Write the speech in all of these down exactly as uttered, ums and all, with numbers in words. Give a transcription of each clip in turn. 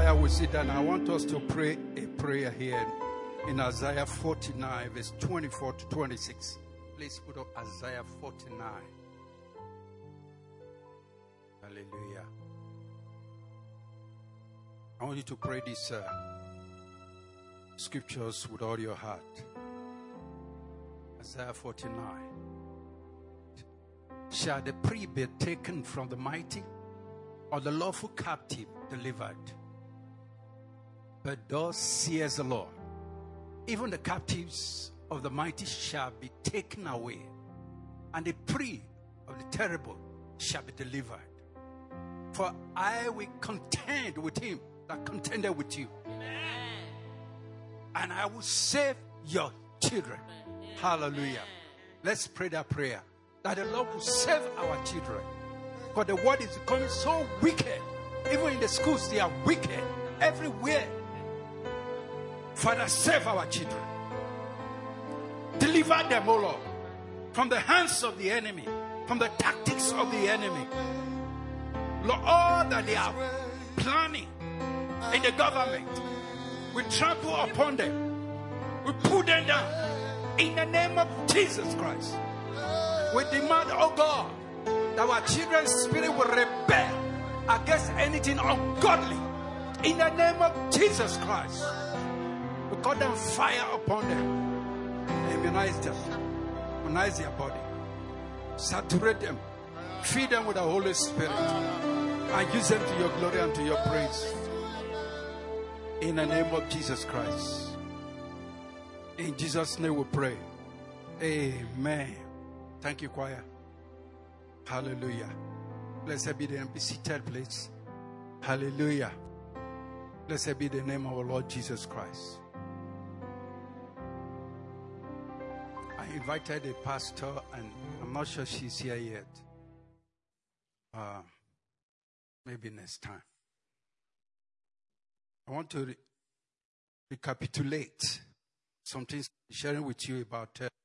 While we sit down, I want us to pray a prayer here in Isaiah forty-nine, verse twenty-four to twenty-six. Please put up Isaiah forty-nine. Hallelujah. I want you to pray these uh, scriptures with all your heart. Isaiah forty-nine. Shall the prey be taken from the mighty, or the lawful captive delivered? But thus says the Lord, even the captives of the mighty shall be taken away, and the prey of the terrible shall be delivered. For I will contend with him that contended with you. Amen. And I will save your children. Amen. Hallelujah. Let's pray that prayer, that the Lord will save our children. Because the world is becoming so wicked. Even in the schools, they are wicked. Everywhere. Father, save our children. Deliver them, O Lord, from the hands of the enemy, from the tactics of the enemy. Lord, all that they are planning in the government, we trample upon them. We put them down. In the name of Jesus Christ. We demand, oh God, that our children's spirit will rebel against anything ungodly. In the name of Jesus Christ. We call them fire upon them. Immunize them. Immunize their body. Saturate them. Feed them with the Holy Spirit. And use them to your glory and to your praise. In the name of Jesus Christ. In Jesus' name we pray. Amen. Thank you, choir. Hallelujah. Blessed be the name. Be seated, please. Hallelujah. Blessed be the name of our Lord Jesus Christ. I invited a pastor, and I'm not sure she's here yet. Uh, maybe next time. I want to re- recapitulate some things, sharing with you about uh,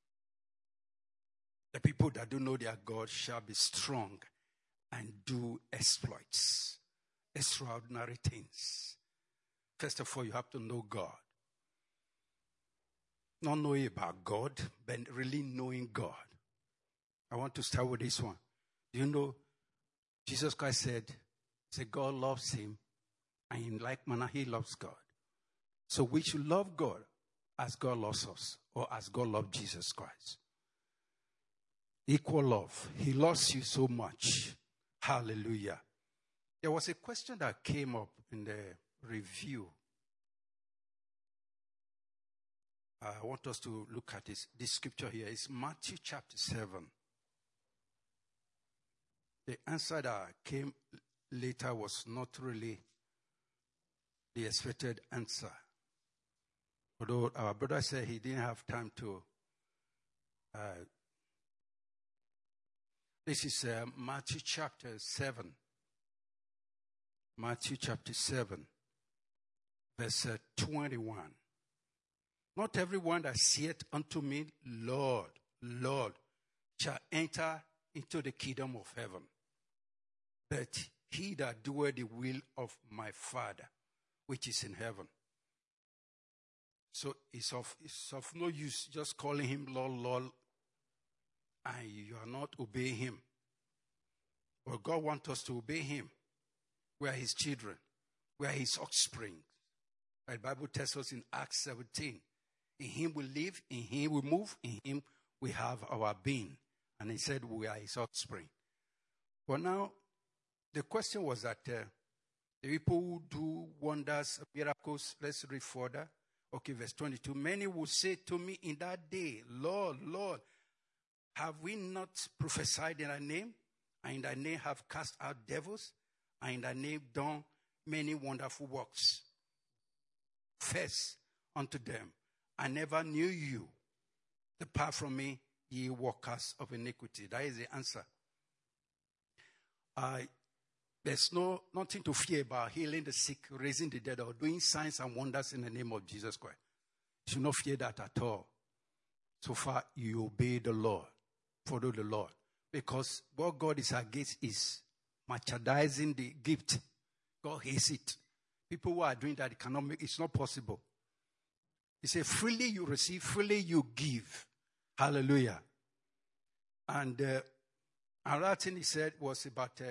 the people that do know their God shall be strong and do exploits, extraordinary things. First of all, you have to know God. Not knowing about God, but really knowing God. I want to start with this one. Do you know, Jesus Christ said, said God loves him, and in like manner, he loves God. So we should love God as God loves us, or as God loved Jesus Christ. Equal love. He loves you so much. Hallelujah. There was a question that came up in the review. I want us to look at this. This scripture here is Matthew chapter seven. The answer that came later was not really the expected answer. Although our brother said he didn't have time to. Uh, this is uh, Matthew chapter seven. Matthew chapter seven, verse uh, twenty-one. Not everyone that saith unto me, Lord, Lord, shall enter into the kingdom of heaven, but he that doeth the will of my Father, which is in heaven. So it's of, it's of no use just calling him Lord, Lord, and you are not obeying him. But God wants us to obey him. We are his children. We are his offspring. The Bible tells us in Acts seventeen, in him we live, in him we move, in him we have our being. And he said we are his offspring. But now, the question was that uh, the people who do wonders, miracles, let's read further. Okay, verse twenty-two. Many will say to me in that day, Lord, Lord, have we not prophesied in thy name? And in thy name have cast out devils? And in thy name done many wonderful works? First unto them, I never knew you. Depart from me, ye workers of iniquity. That is the answer. Uh, there's no nothing to fear about healing the sick, raising the dead, or doing signs and wonders in the name of Jesus Christ. You should not fear that at all. So far, you obey the Lord. Follow the Lord. Because what God is against is merchandising the gift. God hates it. People who are doing that, it cannot make, it's not possible. He said, freely you receive, freely you give. Hallelujah. And uh, another thing he said was about uh,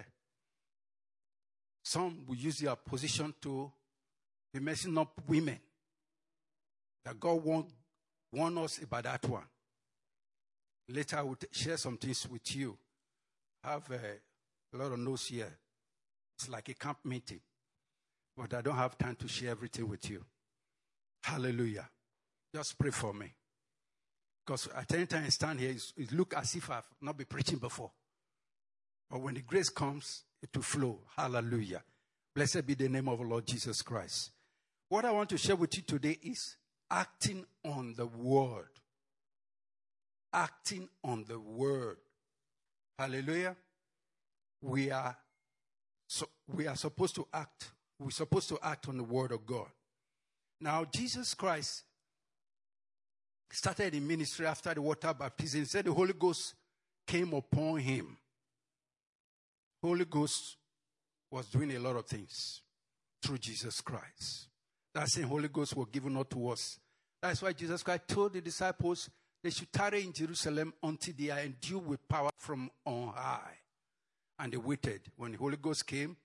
some will use their position to be messing up women. That God won't warn us about that one. Later I will t- share some things with you. I have uh, a lot of notes here. It's like a camp meeting. But I don't have time to share everything with you. Hallelujah. Just pray for me. Because at any time I stand here, it looks as if I've not been preaching before. But when the grace comes, it will flow. Hallelujah. Blessed be the name of the Lord Jesus Christ. What I want to share with you today is acting on the word. Acting on the word. Hallelujah. We are, so, we are supposed to act. We're supposed to act on the word of God. Now, Jesus Christ started in ministry after the water baptism. He said the Holy Ghost came upon him. Holy Ghost was doing a lot of things through Jesus Christ. That same Holy Ghost was given unto us. That's why Jesus Christ told the disciples they should tarry in Jerusalem until they are endued with power from on high. And they waited. When the Holy Ghost came,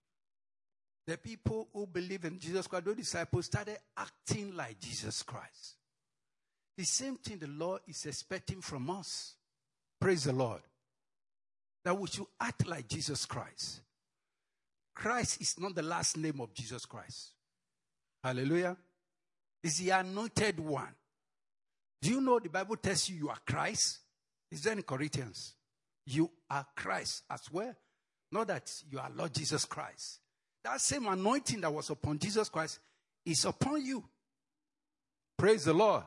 the people who believe in Jesus Christ, those disciples, started acting like Jesus Christ. The same thing the Lord is expecting from us. Praise the Lord. That we should act like Jesus Christ. Christ is not the last name of Jesus Christ. Hallelujah. It's the anointed one. Do you know the Bible tells you you are Christ? It's there in Corinthians. You are Christ as well. Not that you are Lord Jesus Christ. That same anointing that was upon Jesus Christ is upon you. Praise the Lord.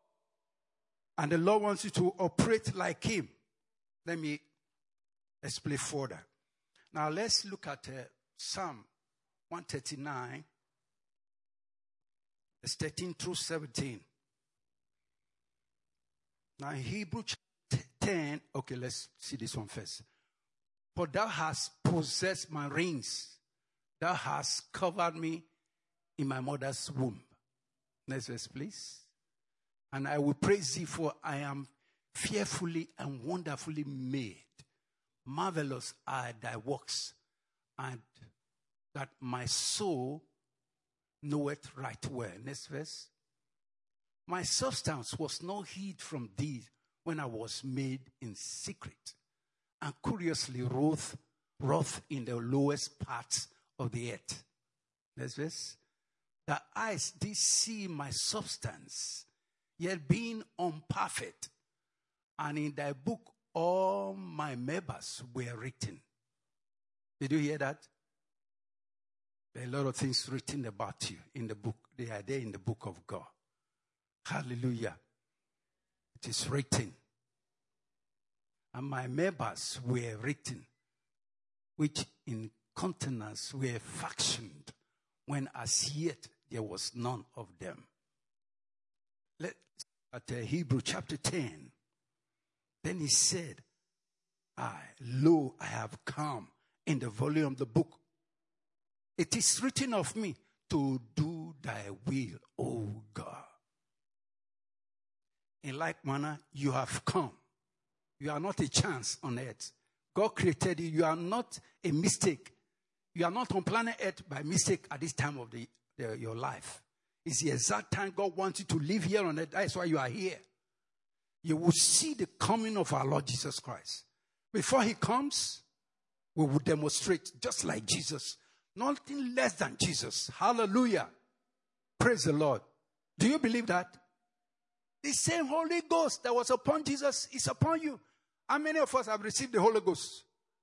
And the Lord wants you to operate like him. Let me explain further. Now let's look at uh, Psalm one thirty-nine, verse thirteen through seventeen. Now in Hebrews ten, okay, let's see this one first. For thou hast possessed my reins. Thou hast covered me in my mother's womb. Next verse, please. And I will praise thee, for I am fearfully and wonderfully made. Marvelous are thy works, and that my soul knoweth right well. Next verse. My substance was not hid from thee when I was made in secret, and curiously wrote, wrote in the lowest parts of the earth. Next verse. The eyes did see my substance, yet being unperfect, and in thy book all my members were written. Did you hear that? There are a lot of things written about you in the book. They are there in the book of God. Hallelujah. It is written. And my members were written, which in countenance were fashioned, when as yet there was none of them. Let's at uh, Hebrew chapter ten. Then he said, I, lo, I have come in the volume of the book. It is written of me to do thy will, O God. In like manner, you have come. You are not a chance on earth. God created you. You are not a mistake. You are not on planet earth by mistake at this time of the, the, your life. It's the exact time God wants you to live here on earth. That's why you are here. You will see the coming of our Lord Jesus Christ. Before he comes, we will demonstrate just like Jesus. Nothing less than Jesus. Hallelujah. Praise the Lord. Do you believe that? The same Holy Ghost that was upon Jesus is upon you. How many of us have received the Holy Ghost?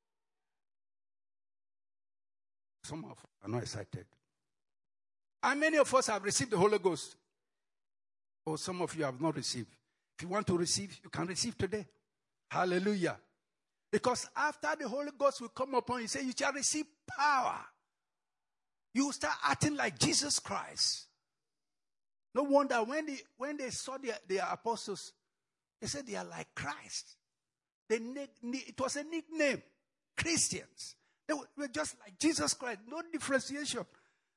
Some of us are not excited. How many of us have received the Holy Ghost? Or some of you have not received. If you want to receive, you can receive today. Hallelujah. Because after the Holy Ghost will come upon you, say you shall receive power. You will start acting like Jesus Christ. No wonder when they, when they saw the, the apostles, they said they are like Christ. They, it was a nickname. Christians. They were just like Jesus Christ. No differentiation.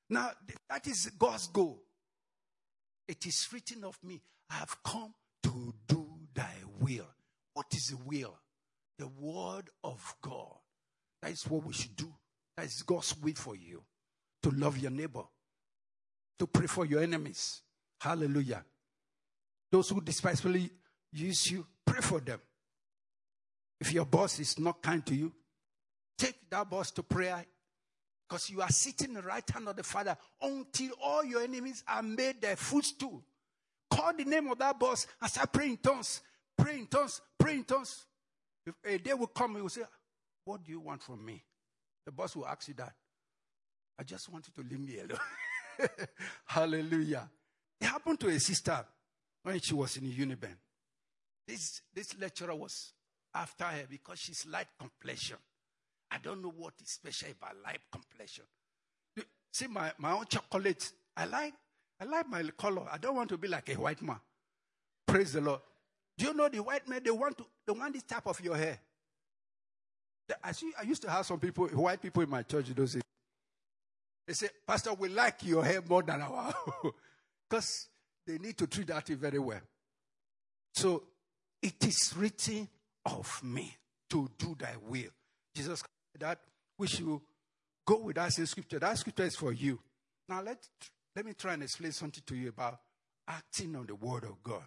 Now, that is God's goal. It is written of me, I have come to do thy will. What is the will? The word of God. That is what we should do. That is God's will for you. To love your neighbor. To pray for your enemies. Hallelujah. Those who despitefully use you, pray for them. If your boss is not kind to you, take that boss to prayer. Because you are sitting in the right hand of the Father until all your enemies are made their footstool. Call the name of that boss and start praying in tongues. Pray in tongues. Pray in tongues. If a day will come, he will say, what do you want from me? The boss will ask you that. I just want you to leave me alone. Hallelujah. It happened to a sister when she was in Uniben. This, this lecturer was after her because she's light complexion. I don't know what is special about light complexion. See, my, my own chocolate, I like I like my color. I don't want to be like a white man. Praise the Lord. Do you know the white men, they want to they want this type of your hair. I see. I used to have some people, white people in my church, those days. They say, Pastor, we like your hair more than our because they need to treat that very well. So it is written of me to do thy will. Jesus said that we should go with that same scripture. That scripture is for you. Now let, let me try and explain something to you about acting on the word of God.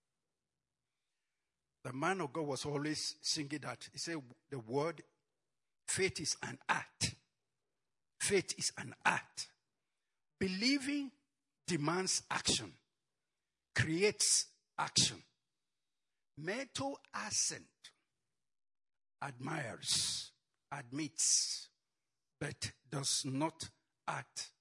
The man of God was always singing that. He said the word, faith is an act. Faith is an act. Believing demands action, creates action. Mental assent admires, admits, but does not act.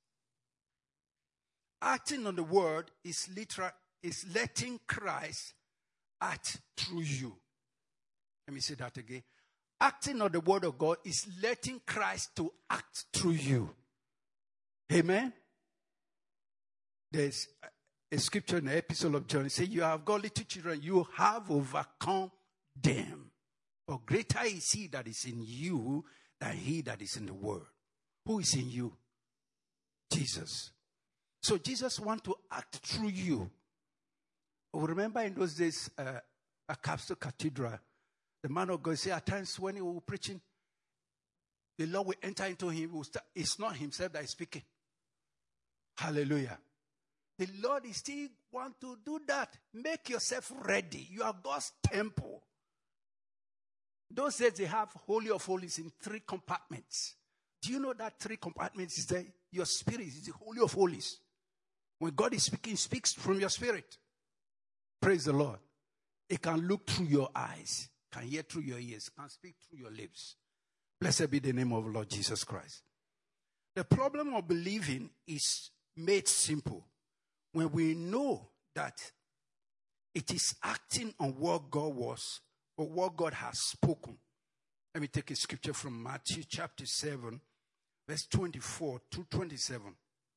Acting on the word is literal, is letting Christ act through you. Let me say that again. Acting on the word of God is letting Christ to act through you. Amen. There's a scripture in the epistle of John. It says, you have got little children, you have overcome them. But greater is he that is in you than he that is in the world. Who is in you? Jesus. So Jesus wants to act through you. Remember in those days, uh, at Capstone Cathedral, the man of God said at times when he was preaching, the Lord will enter into him. Will start, it's not himself that is speaking. Hallelujah. The Lord is still want to do that. Make yourself ready. You are God's temple. Those days they have Holy of Holies in three compartments. Do you know that three compartments is there? Your spirit is the Holy of Holies. When God is speaking, he speaks from your spirit. Praise the Lord. It can look through your eyes, can hear through your ears, can speak through your lips. Blessed be the name of the Lord Jesus Christ. The problem of believing is made simple when we know that it is acting on what God was or what God has spoken. Let me take a scripture from Matthew chapter seven, verse twenty-four to twenty-seven.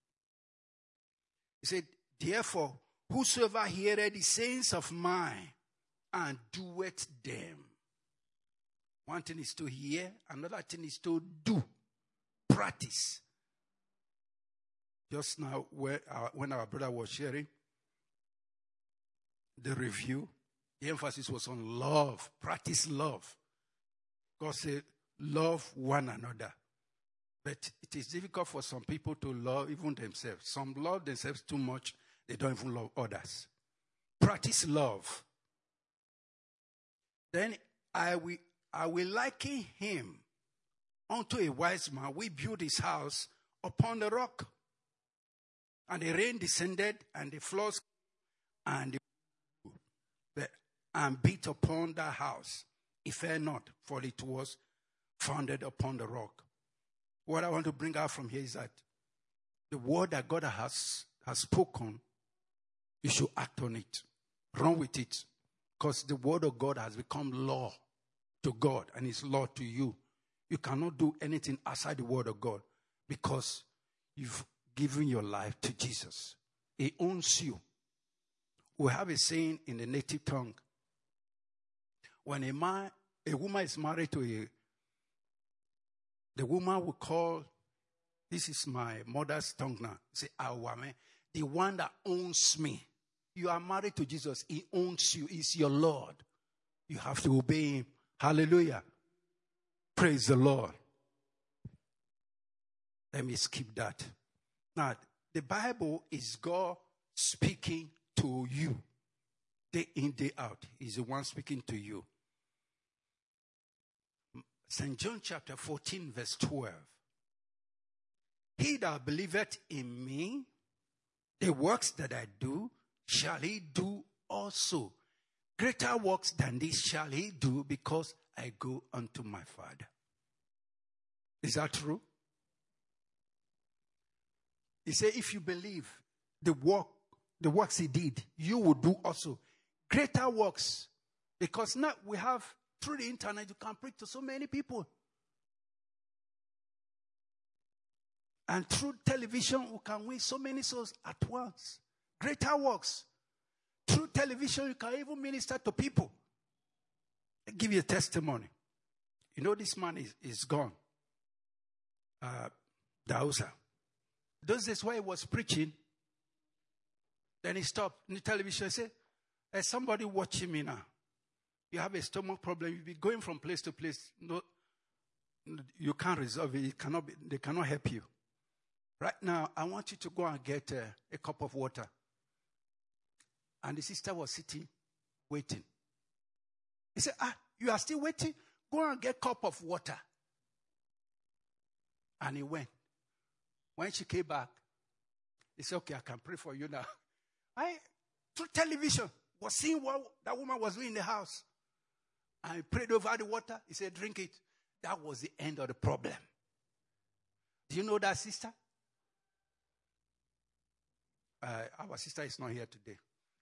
He said, therefore, whosoever heareth the sayings of mine and doeth them. One thing is to hear, another thing is to do. Practice. Just now, where our, when our brother was sharing the review, the emphasis was on love. Practice love. God said, love one another. But it is difficult for some people to love even themselves. Some love themselves too much. They don't even love others. Practice love. Then I will, I will liken him unto a wise man. We built his house upon the rock. And the rain descended, and the floods and the, and beat upon that house. It fell not, for it was founded upon the rock. What I want to bring out from here is that the word that God has, has spoken, you should act on it. Run with it. Because the word of God has become law to God and it's law to you. You cannot do anything outside the word of God because you've given your life to Jesus. He owns you. We have a saying in the native tongue. When a man, a woman is married to a, the woman will call This is my mother's tongue now. Say, Awame, the one that owns me. You are married to Jesus. He owns you. He's your Lord. You have to obey him. Hallelujah. Praise the Lord. Let me skip that. Now, the Bible is God speaking to you. Day in, day out. He's the one speaking to you. Saint John chapter fourteen, verse twelve. He that believeth in me, the works that I do, shall he do also. Greater works than this shall he do, because I go unto my Father. Is that true? He said, if you believe the work, the works he did, you will do also. Greater works. Because now we have, through the internet, you can preach to so many people. And through television, we can win so many souls at once. Greater works. Through television, you can even minister to people. I'll give you a testimony. You know, this man is, is gone. Uh, Dausa. Those days while he was preaching, then he stopped in the television and said, there's somebody watching me now. You have a stomach problem. You'll be going from place to place. No, you can't resolve it. It cannot be, they cannot help you. Right now, I want you to go and get uh, a cup of water. And the sister was sitting, waiting. He said, ah, you are still waiting? Go and get a cup of water. And he went. When she came back, he said, okay, I can pray for you now. I, through television, was seeing what that woman was doing in the house. I prayed over the water. He said, drink it. That was the end of the problem. Do you know that sister? Uh, our sister is not here today.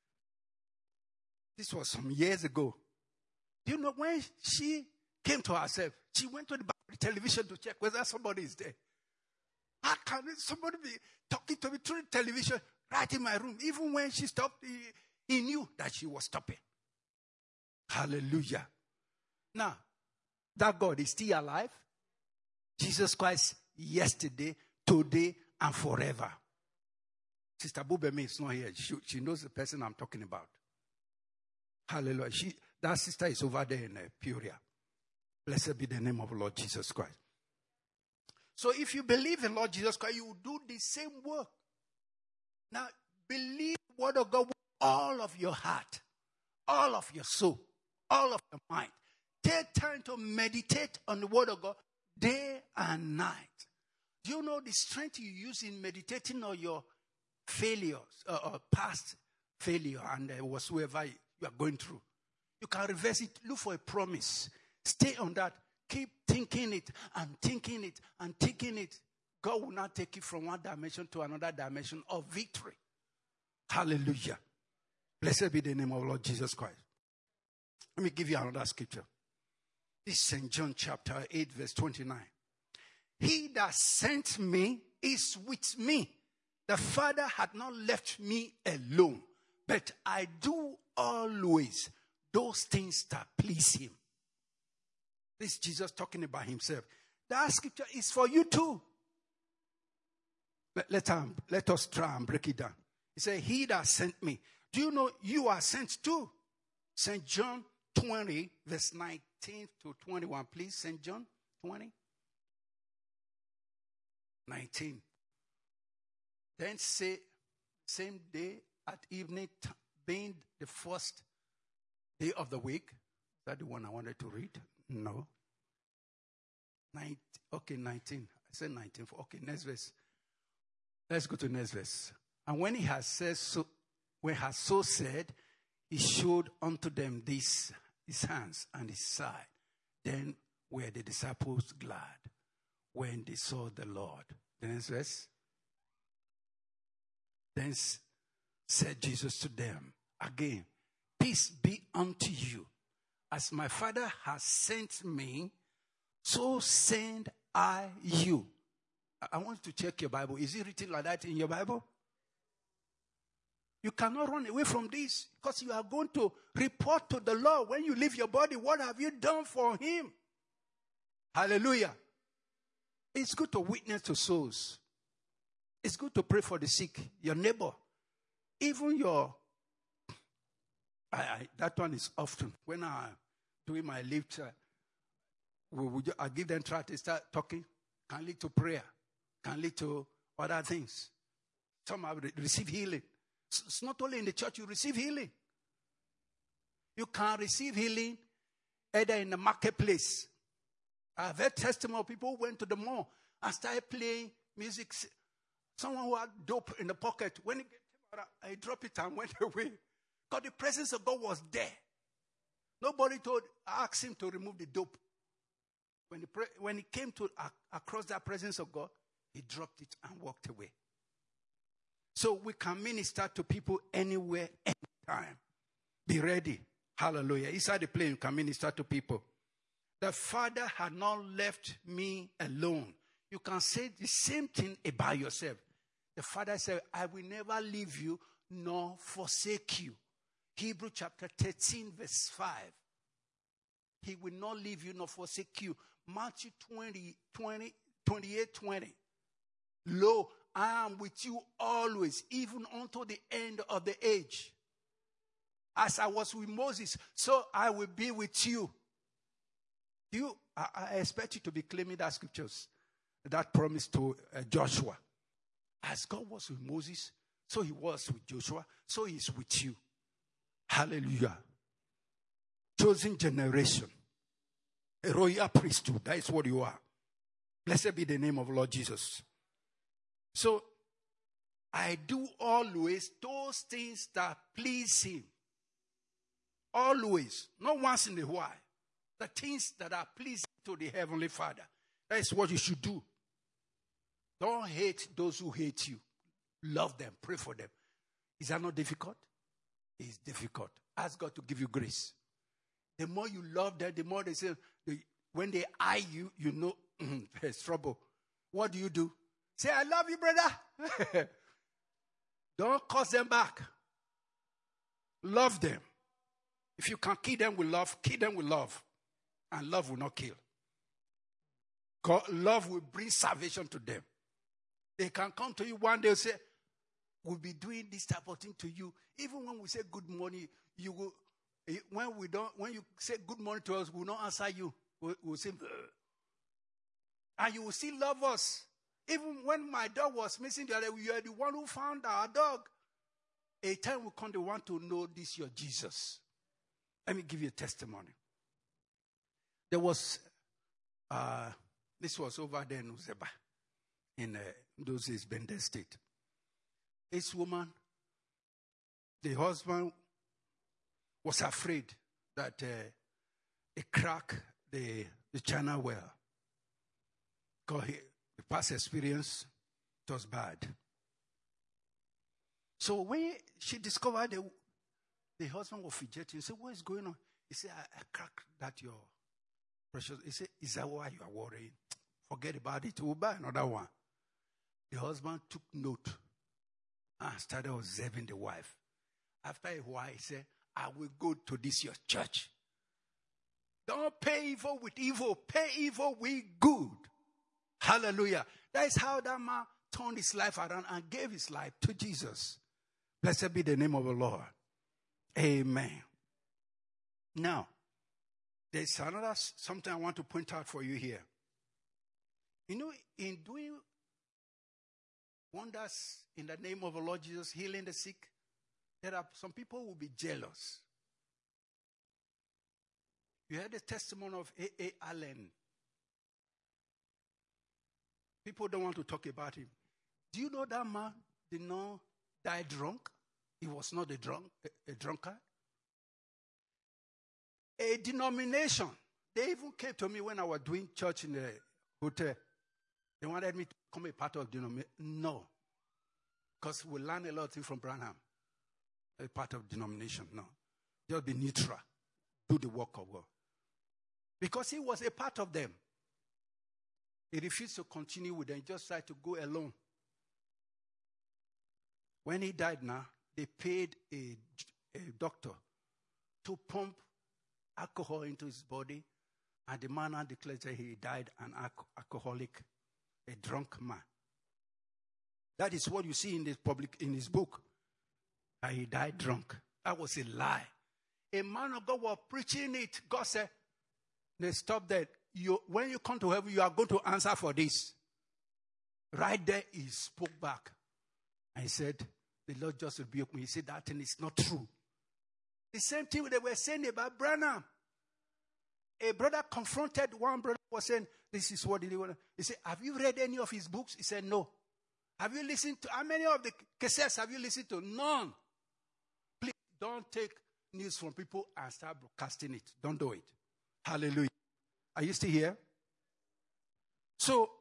This was some years ago. Do you know when she came to herself, she went to the television to check whether somebody is there. How can somebody be talking to me through the television right in my room? Even when she stopped, he, he knew that she was stopping. Hallelujah. Now, that God is still alive. Jesus Christ, yesterday, today, and forever. Sister Bubeme is not here. She, she knows the person I'm talking about. Hallelujah. She, that sister is over there in uh, Peoria. Blessed be the name of Lord Jesus Christ. So if you believe in Lord Jesus Christ, you will do the same work. Now, believe the word of God with all of your heart, all of your soul, all of your mind. Take time to meditate on the word of God day and night. Do you know the strength you use in meditating on your failures uh, or past failure and uh, whatsoever you are going through? You can reverse it. Look for a promise. Stay on that. Keep thinking it and thinking it and thinking it. God will not take you from one dimension to another dimension of victory. Hallelujah. Blessed be the name of Lord Jesus Christ. Let me give you another scripture. This is Saint John chapter eight, verse twenty-nine. He that sent me is with me. The Father had not left me alone, but I do always those things that please him. This is Jesus talking about himself. That scripture is for you too. Let, let, um, let us try and break it down. He said, he that sent me. Do you know you are sent too? Saint John twenty, verse nineteen to twenty-one. Please, Saint John twenty. nineteen. Then say, same day at evening, t- being the first day of the week. Is that the one I wanted to read? No. Nine, okay, nineteen. I said nineteen. Okay, next verse. Let's go to next verse. And when he has said so, when he has so said, he showed unto them this, his hands and his side. Then were the disciples glad when they saw the Lord. The next verse. Then said Jesus to them again, peace be unto you. As my Father has sent me, so send I you. I want to check your Bible. Is it written like that in your Bible? You cannot run away from this because you are going to report to the Lord when you leave your body. What have you done for him? Hallelujah. It's good to witness to souls. It's good to pray for the sick, your neighbor, even your, I, I, that one is often, when I'm doing my lift, uh, we, we, I give them try to start talking, can lead to prayer, can lead to other things. Some have received healing. It's not only in the church you receive healing. You can receive healing either in the marketplace. I've heard testimony of people who went to the mall and started playing music. Someone who had dope in the pocket, when he came out, I dropped it and went away. Because the presence of God was there. Nobody told, asked him to remove the dope. When he, when he came to uh, across that presence of God, he dropped it and walked away. So we can minister to people anywhere, anytime. Be ready. Hallelujah. Inside the plane, you can minister to people. The Father had not left me alone. You can say the same thing about yourself. The Father said, I will never leave you nor forsake you. Hebrews chapter thirteen, verse five. He will not leave you nor forsake you. Matthew twenty, twenty, twenty-eight, twenty. Lo, I am with you always, even unto the end of the age. As I was with Moses, so I will be with you. You, I, I expect you to be claiming that scriptures, that promise to uh, Joshua. As God was with Moses, so he was with Joshua, so he is with you. Hallelujah. Chosen generation. A royal priesthood. That is what you are. Blessed be the name of Lord Jesus. So, I do always those things that please him. Always. Not once in a while. The things that are pleasing to the Heavenly Father. That is what you should do. Don't hate those who hate you. Love them. Pray for them. Is that not difficult? It's difficult. Ask God to give you grace. The more you love them, the more they say, when they eye you, you know there's trouble. What do you do? Say, I love you, brother. Don't curse them back. Love them. If you can kill them with love, kill them with love. And love will not kill. God, love will bring salvation to them. They can come to you one day and say, we'll be doing this type of thing to you. Even when we say good morning, you will, when we don't, when you say good morning to us, we will not answer you. We'll, we'll say, ugh. And you will still love us. Even when my dog was missing the other day, you are the one who found our dog. A time will come, they want to know this, your Jesus. Let me give you a testimony. There was, uh, this was over there in Uzeba, in uh, those days, Bender State. This woman, the husband was afraid that uh, it cracked the, the channel well. Because he, the past experience, it was bad. So when she discovered the, the husband was fidgeting, he said, what is going on? He said, I, I cracked that your precious. He said, is that why you are worrying? Forget about it. We'll buy another one. The husband took note and started observing the wife. After a while, he said, I will go to this your church. Don't pay evil with evil. Pay evil with good. Hallelujah. That is how that man turned his life around and gave his life to Jesus. Blessed be the name of the Lord. Amen. Now, there's another something I want to point out for you here. You know, in doing wonders in the name of the Lord Jesus, healing the sick, there are some people who will be jealous. You heard the testimony of A A Allen. People don't want to talk about him. Do you know that man did not die drunk? He was not a drunk, a, a drunkard. A denomination. They even came to me when I was doing church in the hotel. They wanted me to become a part of the denomination. No. Because we learn a lot of things from Branham. A part of denomination. No. Just be neutral. Do the work of God. Because he was a part of them. He refused to continue with them. He just tried to go alone. When he died now, they paid a, a doctor to pump alcohol into his body. And the man now declared that he died an alcoholic, a drunk man. That is what you see in this public in his book. And he died drunk. That was a lie. A man of God was preaching it. God said, "They stop that. You, when you come to heaven, you are going to answer for this." Right there, he spoke back. And he said, "The Lord just rebuked me." He said, "That thing is not true." The same thing they were saying about Branham. A brother confronted one brother was saying, "This is what he did." He said, "Have you read any of his books?" He said, "No." "Have you listened to, how many of the cassettes have you listened to?" "None." Please don't take news from people and start broadcasting it. Don't do it. Hallelujah. Are you still here? So,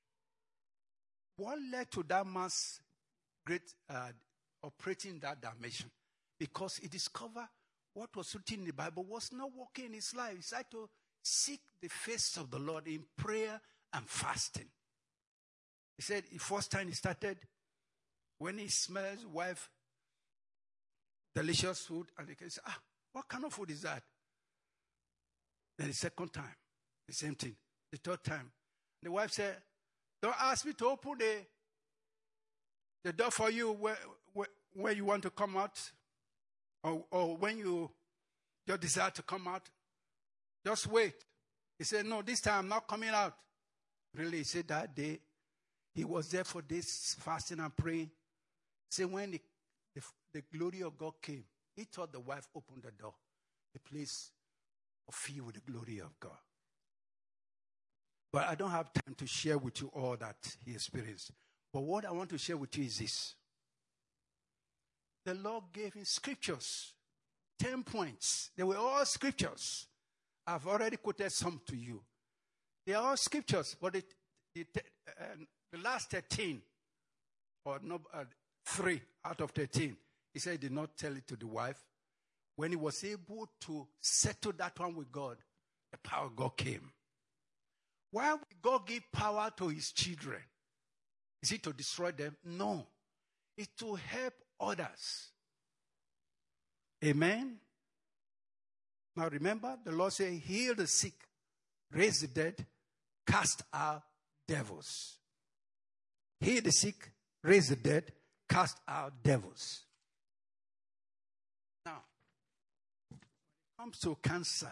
what led to that man's great uh, operating that dimension? Because he discovered what was written in the Bible was not working in his life. He started to seek the face of the Lord in prayer and fasting. He said the first time he started, when he smells wife delicious food, and he can say, "Ah, what kind of food is that?" Then the second time, the same thing. The third time, the wife said, "Don't ask me to open the, the door for you where, where, where you want to come out, or, or when you just desire to come out. Just wait." He said, "No, this time I'm not coming out." Really, he said that day, he was there for this fasting and praying. He said when the, the, the glory of God came, he thought the wife opened the door. The place was filled with the glory of God. But I don't have time to share with you all that he experienced. But what I want to share with you is this. The Lord gave him scriptures. Ten points. They were all scriptures. I've already quoted some to you. They are all scriptures. But it, it, uh, the last thirteen, or no, uh, three out of thirteen, he said he did not tell it to the wife. When he was able to settle that one with God, the power of God came. Why would God give power to his children? Is it to destroy them? No. It's to help others. Amen? Now remember, the Lord said, "Heal the sick, raise the dead, cast out devils." Heal the sick, raise the dead, cast out devils. Now, when it comes to cancer,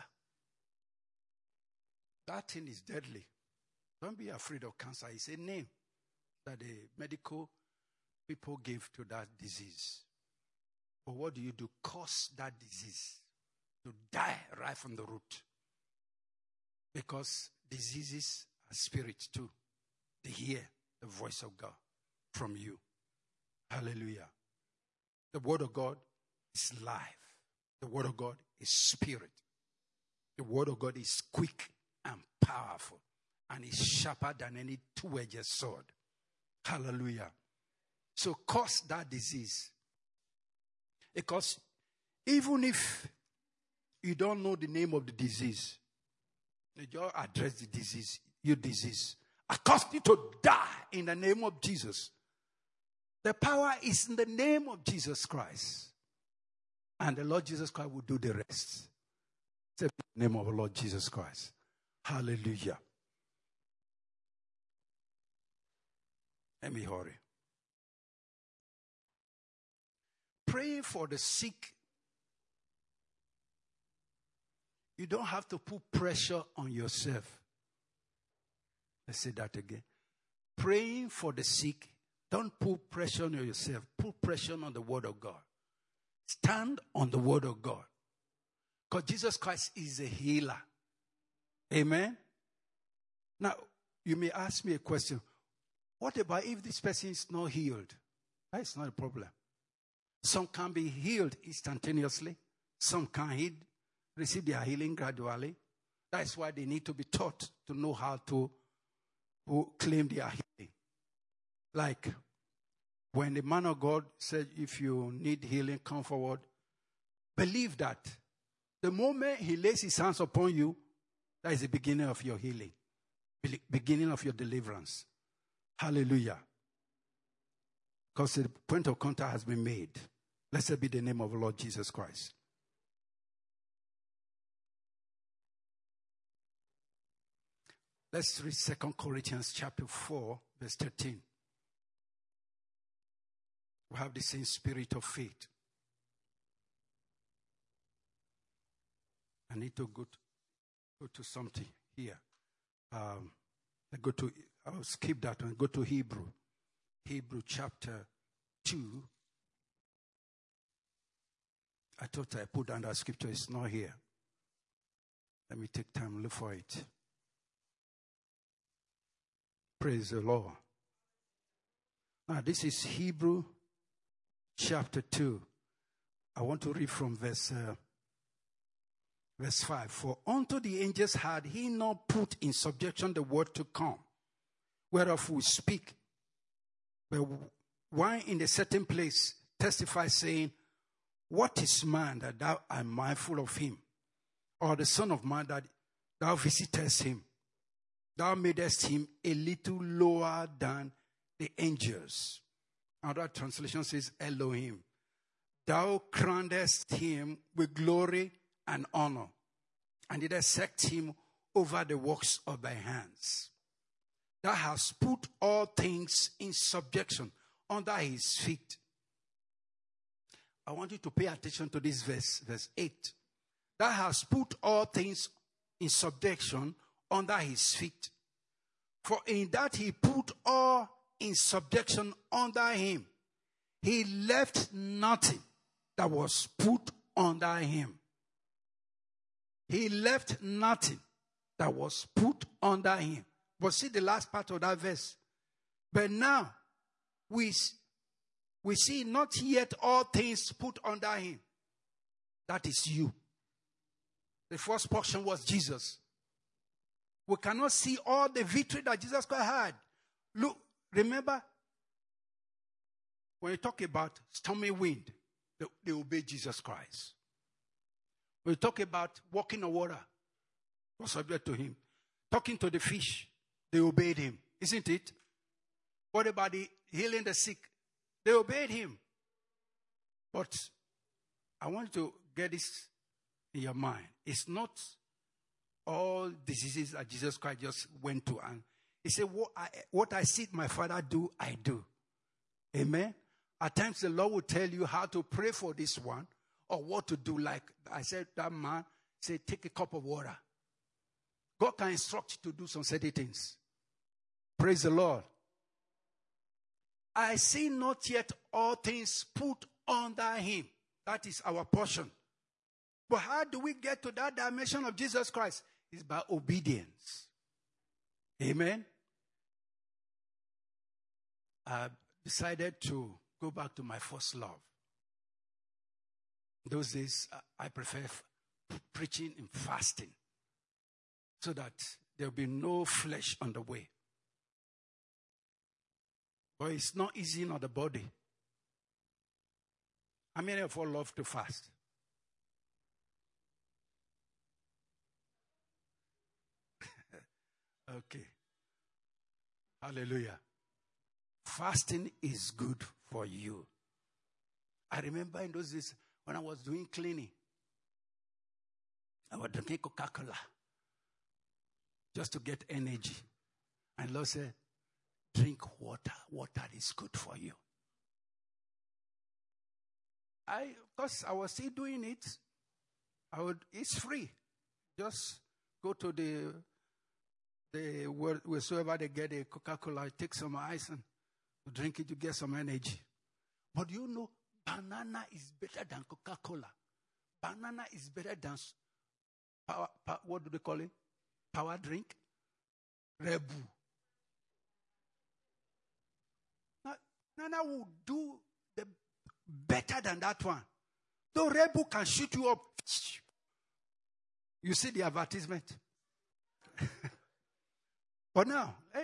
that thing is deadly. Don't be afraid of cancer. It's a name that the medical people give to that disease. But what do you do? Cause that disease to die right from the root. Because diseases are spirits too. They hear the voice of God from you. Hallelujah. The word of God is life. The word of God is spirit. The word of God is quick and powerful, and is sharper than any two-edged sword. Hallelujah. So cause that disease. Because even if you don't know the name of the disease, you just address the disease, your disease. I cause you to die in the name of Jesus. The power is in the name of Jesus Christ. And the Lord Jesus Christ will do the rest. Say the name of the Lord Jesus Christ. Hallelujah. Let me hurry. Praying for the sick. You don't have to put pressure on yourself. Let's say that again. Praying for the sick. Don't put pressure on yourself. Put pressure on the word of God. Stand on the word of God. Because Jesus Christ is a healer. Amen? Now, you may ask me a question. What about if this person is not healed? That's not a problem. Some can be healed instantaneously. Some can heal, receive their healing gradually. That's why they need to be taught to know how to, to claim their healing. Like when the man of God said, if you need healing, come forward. Believe that. The moment he lays his hands upon you, that is the beginning of your healing. Beginning of your deliverance. Hallelujah. Because the point of contact has been made. Blessed be the name of the Lord Jesus Christ. Let's read Second Corinthians chapter four, verse thirteen. We have the same spirit of faith. I need to go to, go to something here. Um, I go to, I'll skip that one. Go to Hebrew. Hebrew chapter two. I thought I put down that scripture. It's not here. Let me take time and look for it. Praise the Lord. Now, this is Hebrew chapter two. I want to read from verse, uh, verse five. For unto the angels had he not put in subjection the word to come, whereof we speak. But why in a certain place testify, saying, what is man that thou art mindful of him? Or the son of man that thou visitest him? Thou madest him a little lower than the angels. Another translation says Elohim. Thou crownedest him with glory and honor, and didst set him over the works of thy hands. Thou hast put all things in subjection under his feet. I want you to pay attention to this verse, verse eight. Thou hast put all things in subjection under his feet. For in that he put all in subjection under him, he left nothing that was put under him. He left nothing that was put under him. But see the last part of that verse. But now, we, we see not yet all things put under him. That is you. The first portion was Jesus. We cannot see all the victory that Jesus Christ had. Look, remember, when you talk about stormy wind, they, they obey Jesus Christ. When you talk about walking on water, was subject to him. Talking to the fish, they obeyed him. Isn't it? What about the healing the sick? They obeyed him. But I want you to get this in your mind. It's not all diseases that Jesus Christ just went to. And he said, what I, what I see my Father do, I do. Amen? At times the Lord will tell you how to pray for this one or what to do. Like I said, that man said, take a cup of water. God can instruct you to do some certain things. Praise the Lord. I see not yet all things put under him. That is our portion. But how do we get to that dimension of Jesus Christ? It's by obedience. Amen. I decided to go back to my first love. Those days, I prefer preaching and fasting so that there will be no flesh on the way. But it's not easy on the body. How many of you love to fast? Okay. Hallelujah. Fasting is good for you. I remember in those days when I was doing cleaning, I was drinking Coca-Cola just to get energy. And Lord said, drink water. Water is good for you. I, because I was still doing it, I would, it's free. Just go to the They, wheresoever they get a Coca-Cola, take some ice and drink it to get some energy. But you know, banana is better than Coca-Cola. Banana is better than power, power, what do they call it? Power drink? Red Bull. Banana will do the better than that one. Though Red Bull can shoot you up. You see the advertisement. But now, eh,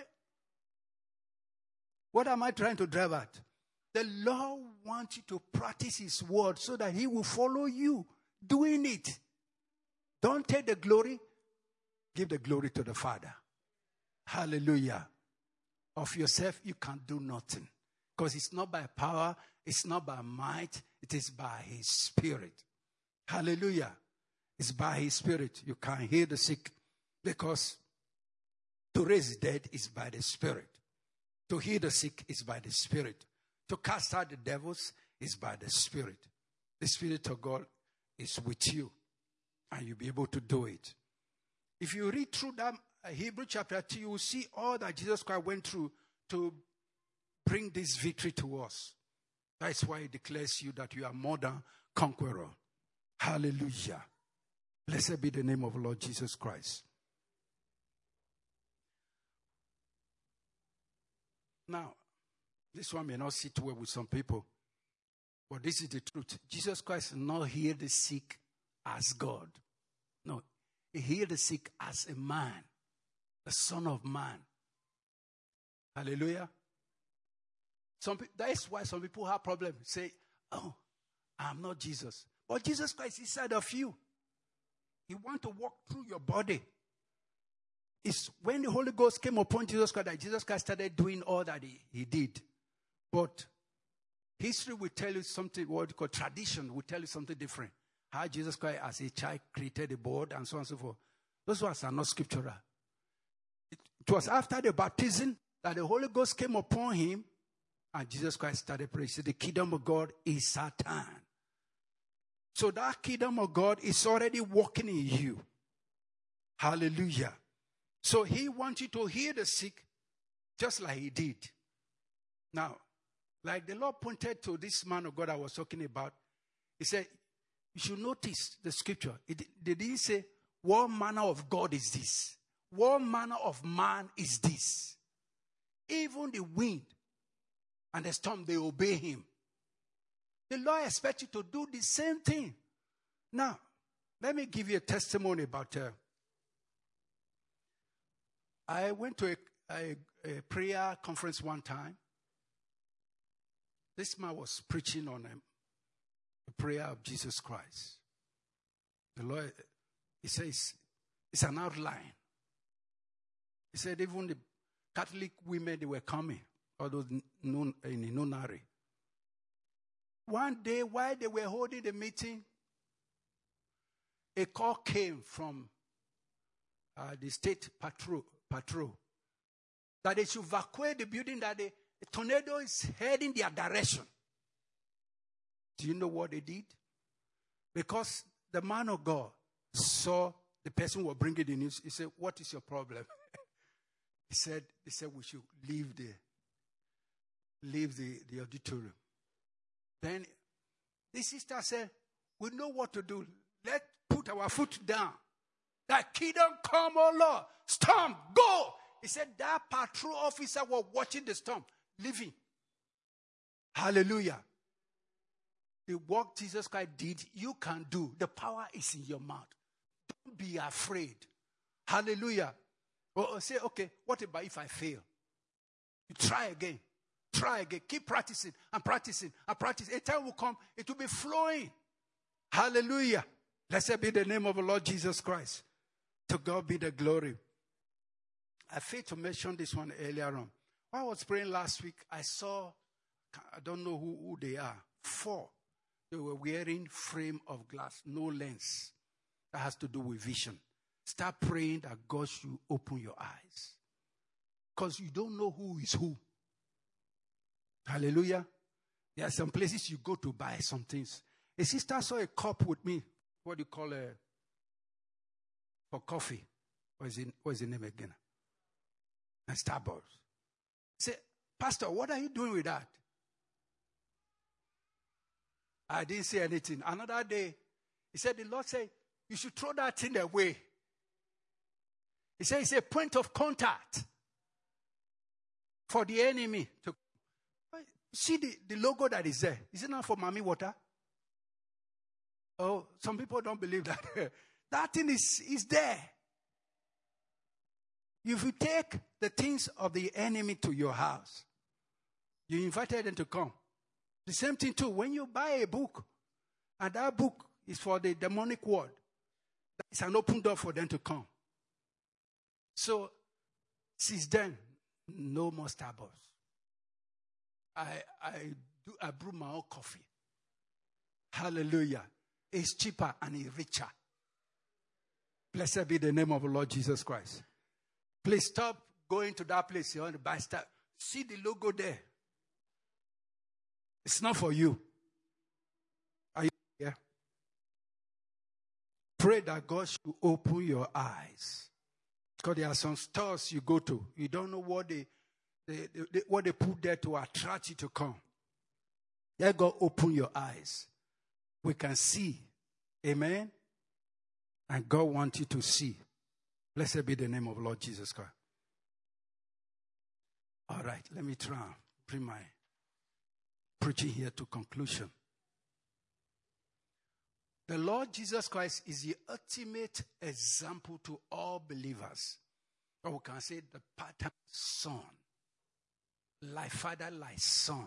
what am I trying to drive at? The Lord wants you to practice his word so that he will follow you doing it. Don't take the glory. Give the glory to the Father. Hallelujah. Of yourself, you can do nothing. Because it's not by power, it's not by might, it is by his Spirit. Hallelujah. It's by his Spirit. You can't heal the sick because to raise the dead is by the Spirit. To heal the sick is by the Spirit. to cast out the devils is by the Spirit. The Spirit of God is with you, and you'll be able to do it. If you read through that uh, Hebrew chapter two, you will see all that Jesus Christ went through to bring this victory to us. That's why he declares you that you are more than conqueror. Hallelujah. Blessed be the name of the Lord Jesus Christ. Now, this one may not sit well with some people, but this is the truth. Jesus Christ did not heal the sick as God. No, he healed the sick as a man, the Son of Man. Hallelujah. Some, that is why some people have problems. Say, oh, I'm not Jesus. But Jesus Christ is inside of you. He wants to walk through your body. It's when the Holy Ghost came upon Jesus Christ that Jesus Christ started doing all that he, he did. But history will tell you something, what you call tradition will tell you something different. How Jesus Christ as a child created a board and so on and so forth. Those ones are not scriptural. It, it was after the baptism that the Holy Ghost came upon him and Jesus Christ started preaching. The kingdom of God is at hand. So that kingdom of God is already working in you. Hallelujah. So he wants you to heal the sick just like he did. Now, like the Lord pointed to this man of God I was talking about, he said, you should notice the scripture. It, they didn't say, what manner of God is this? What manner of man is this? Even the wind and the storm, they obey him. The Lord expects you to do the same thing. Now, let me give you a testimony about uh, I went to a, a, a prayer conference one time. This man was preaching on a, the prayer of Jesus Christ. The Lord, he says, it's an outline. He said even the Catholic women, they were coming, all those nun, in the nunnery. One day, while they were holding the meeting, a call came from uh, the state patrol, patrol that they should evacuate the building, that the, the tornado is heading their direction. Do you know what they did? Because the man of God saw the person who was bringing the news. He said, what is your problem? he said, he said, we should leave the, leave the, the auditorium. Then the sister said, we know what to do. Let's put our foot down. That kingdom come, oh Lord. Storm, go. He said that patrol officer was watching the storm, leaving. Hallelujah. The work Jesus Christ did, you can do. The power is in your mouth. Don't be afraid. Hallelujah. Or say, okay, what about if I fail? You try again. Try again. Keep practicing and practicing and practicing. A time will come, it will be flowing. Hallelujah. Blessed be the name of the Lord Jesus Christ. To God be the glory. I failed to mention this one earlier on. While I was praying last week, I saw, I don't know who, who they are, four. They were wearing frame of glass, no lens. That has to do with vision. Start praying that God should open your eyes. Because you don't know who is who. Hallelujah. There are some places you go to buy some things. A sister saw a cup with me. What do you call it? For coffee. What is, it, what is the name again? And Starbucks. Say, Pastor, what are you doing with that? I didn't say anything. Another day, he said, the Lord said, you should throw that thing away. He said, it's a point of contact for the enemy. To see the, the logo that is there. Is it not for Mami Water? Oh, some people don't believe that. That thing is, is there. If you take the things of the enemy to your house, you invited them to come. The same thing too, when you buy a book, and that book is for the demonic world, it's an open door for them to come. So, since then, no more Starbucks. I, I, do, I brew my own coffee. Hallelujah. It's cheaper and it's richer. Blessed be the name of the Lord Jesus Christ. Please stop going to that place you want to buy stuff. See the logo there. It's not for you. Are you here? Pray that God should open your eyes. Because there are some stores you go to. You don't know what they, they, they, what they put there to attract you to come. Let God open your eyes. We can see. Amen? And God wants you to see. Blessed be the name of Lord Jesus Christ. All right, let me try and bring my preaching here to conclusion. The Lord Jesus Christ is the ultimate example to all believers. Or we can say the pattern son. Like father, like son.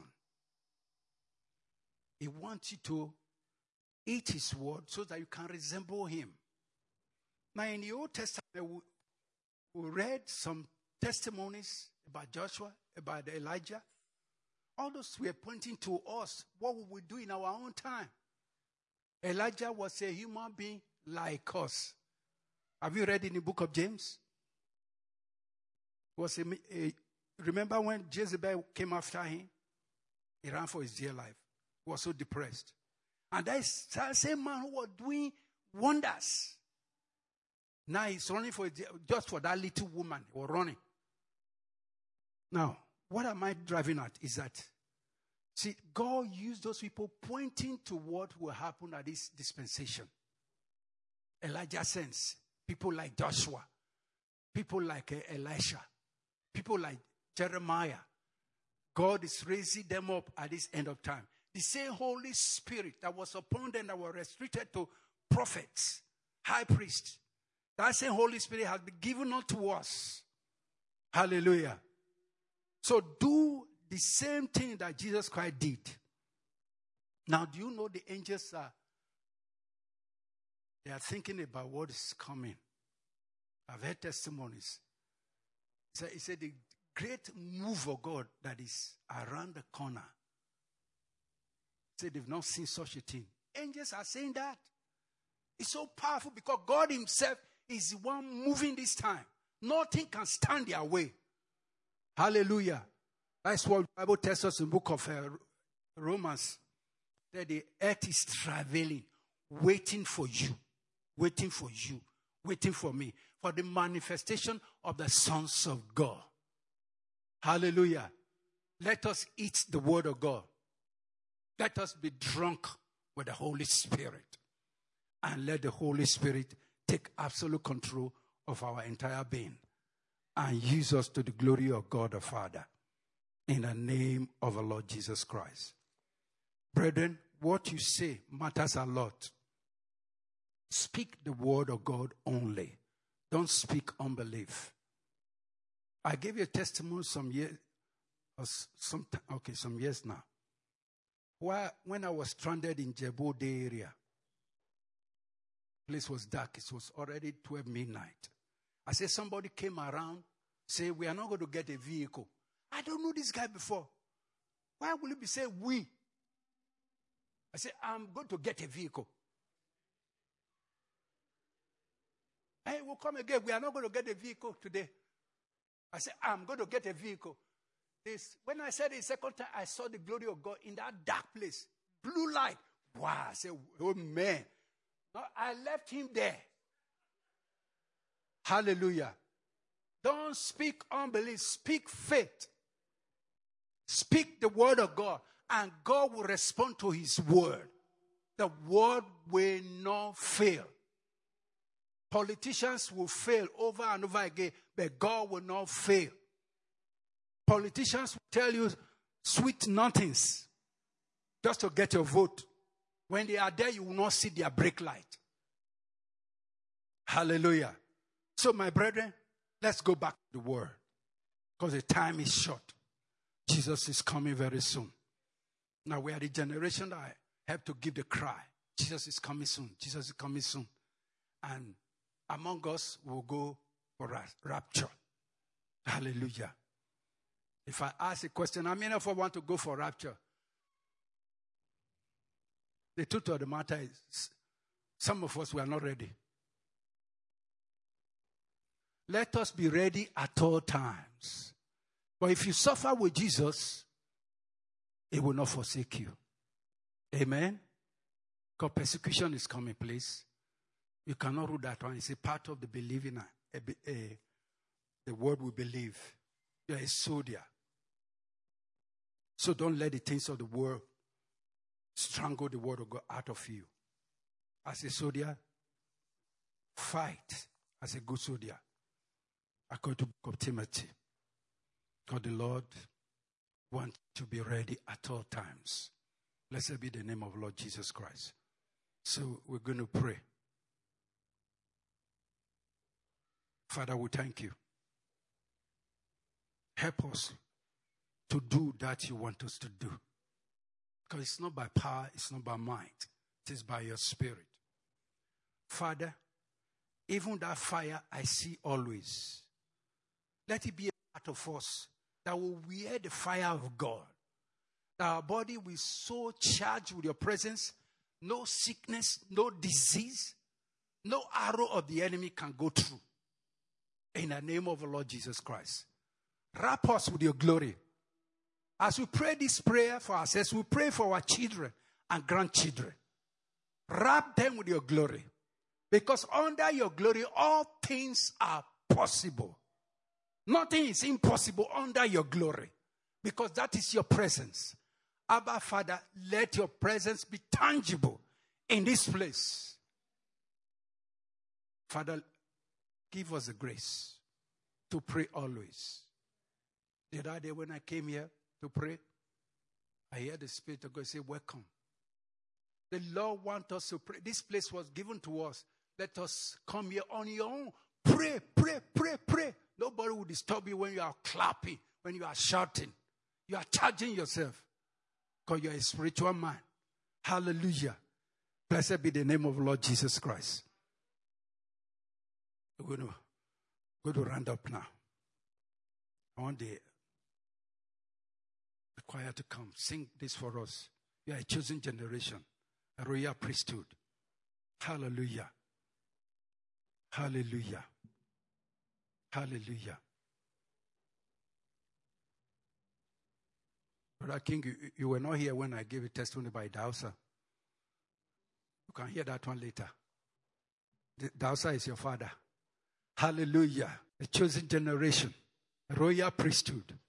He wants you to eat his word so that you can resemble him. Now in the Old Testament, we, we read some testimonies about Joshua, about Elijah. All those were pointing to us, what we would do in our own time. Elijah was a human being like us. Have you read in the book of James? Was a, a, remember when Jezebel came after him? He ran for his dear life. He was so depressed. And that is that same man who was doing wonders. Now he's running for just for that little woman. He was running. Now, what am I driving at is that, see, God used those people pointing to what will happen at this dispensation. Elijah sends people like Joshua, people like uh, Elisha, people like Jeremiah. God is raising them up at this end of time. The same Holy Spirit that was upon them that were restricted to prophets, high priests, that same Holy Spirit has been given unto us. Hallelujah. So do the same thing that Jesus Christ did. Now, do you know the angels are, they are thinking about what is coming. I've heard testimonies. He said, he said the great move of God that is around the corner. He said they've not seen such a thing. Angels are saying that. It's so powerful because God himself is the one moving this time. Nothing can stand their way. Hallelujah. That's what the Bible tells us in the book of uh, Romans. That the earth is traveling, waiting for you, waiting for you, waiting for me, for the manifestation of the sons of God. Hallelujah. Let us eat the word of God. Let us be drunk with the Holy Spirit. And let the Holy Spirit take absolute control of our entire being. And use us to the glory of God the Father. In the name of the Lord Jesus Christ. Brethren, what you say matters a lot. Speak the word of God only. Don't speak unbelief. I gave you a testimony some years, some, okay, some years now. Where, when I was stranded in Jebo Day area, the place was dark. It was already twelve midnight. I said, somebody came around, say, we are not going to get a vehicle. I don't know this guy before. Why will he be saying we? I said, I'm going to get a vehicle. Hey, we'll come again. We are not going to get a vehicle today. I said, I'm going to get a vehicle. This, when I said it the second time, I saw the glory of God in that dark place. Blue light. Wow. I said, oh man. No, I left him there. Hallelujah. Don't speak unbelief. Speak faith. Speak the word of God. And God will respond to his word. The word will not fail. Politicians will fail over and over again, but God will not fail. Politicians will tell you sweet nothings just to get your vote. When they are there, you will not see their brake light. Hallelujah. So, my brethren, let's go back to the word. Because the time is short. Jesus is coming very soon. Now, we are the generation that have to give the cry. Jesus is coming soon. Jesus is coming soon. And among us, we'll go for rapture. Hallelujah. If I ask a question, how many of us want to go for rapture? The truth of the matter is, some of us were not ready. Let us be ready at all times. But if you suffer with Jesus, He will not forsake you. Amen? Because persecution is coming, please. You cannot rule that one. It's a part of the believing, a, a, a, the word we believe. You're a soldier. So don't let the things of the world strangle the word of God out of you. As a soldier, fight as a good soldier. According to the book of Timothy. God the Lord wants to be ready at all times. Blessed be the name of Lord Jesus Christ. So we're going to pray. Father, we thank you. Help us to do that you want us to do. Because it's not by power, it's not by might. It is by your spirit. Father, even that fire I see always, let it be a part of us that will wear the fire of God. That our body will so charged with your presence, no sickness, no disease, no arrow of the enemy can go through. In the name of the Lord Jesus Christ. Wrap us with your glory. As we pray this prayer for ourselves, we pray for our children and grandchildren. Wrap them with your glory. Because under your glory, all things are possible. Nothing is impossible under your glory. Because that is your presence. Abba, Father, let your presence be tangible in this place. Father, give us the grace to pray always. The other day when I came here to pray, I heard the Spirit of God say, welcome. The Lord wants us to pray. This place was given to us. Let us come here on your own. Pray, pray, pray, pray. Nobody will disturb you when you are clapping, when you are shouting. You are charging yourself because you are a spiritual man. Hallelujah. Blessed be the name of Lord Jesus Christ. We're going to go to round up now. I want the, the choir to come. Sing this for us. We are a chosen generation, a royal priesthood. Hallelujah. Hallelujah. Hallelujah. Brother King, you, you were not here when I gave a testimony by Dausa. You can hear that one later. Dausa is your father. Hallelujah. A chosen generation. A royal priesthood.